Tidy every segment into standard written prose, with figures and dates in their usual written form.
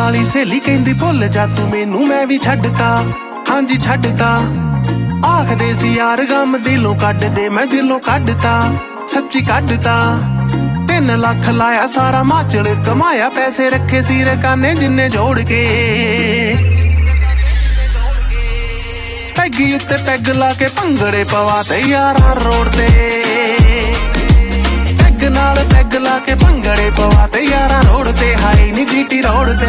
वाली सहेली कहंदी भुल जा तू मैनू, मैं भी छड्डता, हाँ जी छड्डता। आखदे सी यार गम दिलों कड्ड दे, मैं दिलों कड्डता, सच्ची कड्डता। 3 लाख लाया सारा माचल कमाया, पैसे रखे सी रकाने जिन्ने जोड़ के। पैगी उत्ते पैग ला के भंगड़े पवा ते यारा रोड ते, पैग नाल पैग ला के भंगड़े पवा ते यारा रोड ते, हाई नी जीटी रोड ते।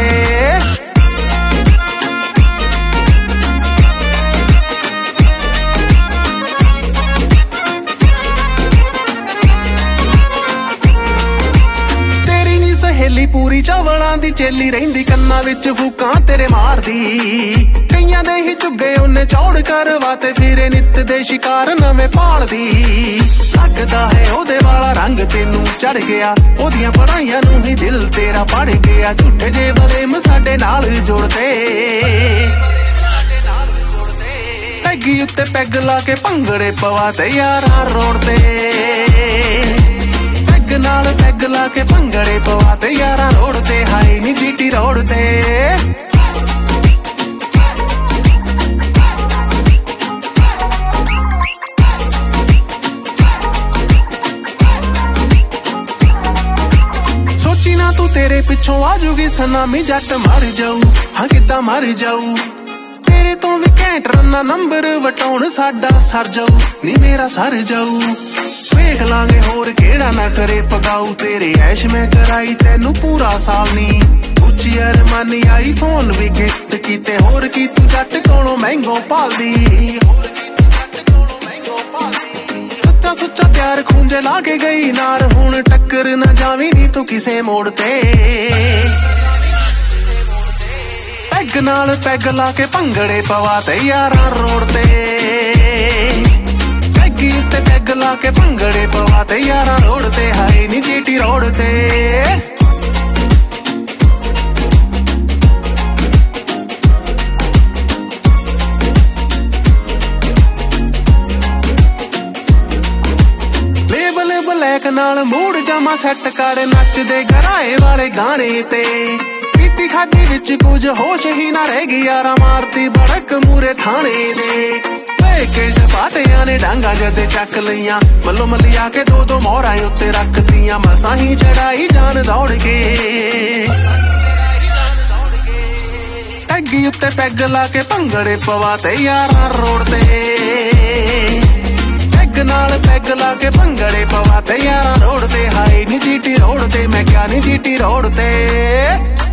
सहेली पूरी चावलां दी चेली रहिंदी, कन्ना विच फूकां तेरे मारदी। कईयां दे ही चुगे उन्ने चौड़ करवाते, फिरे नित दे शिकार नवें पालदी। लगदा है ओदे वाला रंग तेनू चढ़ गया, ओदियां पढ़ाइयां नू ही दिल तेरा पढ़ गया। झूठे जे वलेम साडे नाल जुड़ते, पैगी उत्ते पैग ला के भंगड़े पवा ते यारा रोड ते, नाल पैग ला के भंगड़े पवा ते यारा रोड ते, हाई नी जीटी रोड ते। सोची ना तू तेरे पिछों आजूगी सनामी, जट मर जाऊ, हाँ किद्दां मर जाऊ। तेरे तो भी घैंट रन्ना नंबर वटाउण साडा सर जाऊ, नी मेरा सर जाऊ। देख लांगे होर केड़ा ना करे पगाऊ, तेरे ऐश मैं कराई तैनू पूरा साल नी। उच्ची अरमानी आई फोन भी गिफ्ट कीते, होर की तू जट कोलों महंगो पालदी। सच्चा सुच्चा प्यार खूंजे लाके गई नार, हुण टक्कर ना जावी नी तू किसे मोड़ ते। पैग नाल पैग ला के भंगड़े पवा ते यारा रोड ते, ते पैग ला के भंगड़े पवा ते यारा रोड ते, हाई नी जीटी रोड ते। लेबल ब्लैक नाल मूड जामा सैट कर, नचदे गराए वाले गाने ते। पीती खादी विच कुछ होश ही ना रह गई, यारा मारती बड़क मूरे थाने दे। के पाटिया ने डांगा जदे चक लिया, मलो मलिया के 2-2 मोहरा उत्ते रख दिया। मसा ही चढ़ाई जान दौड़ के, पैगी उत्ते पैग ला के भंगड़े पवा ते यारा रोड ते, पैग नाल पैग ला के भंगड़े पवा ते यारा रोड ते, हाई नी जीटी रोड ते, मैं क्या नी जीटी रोड ते।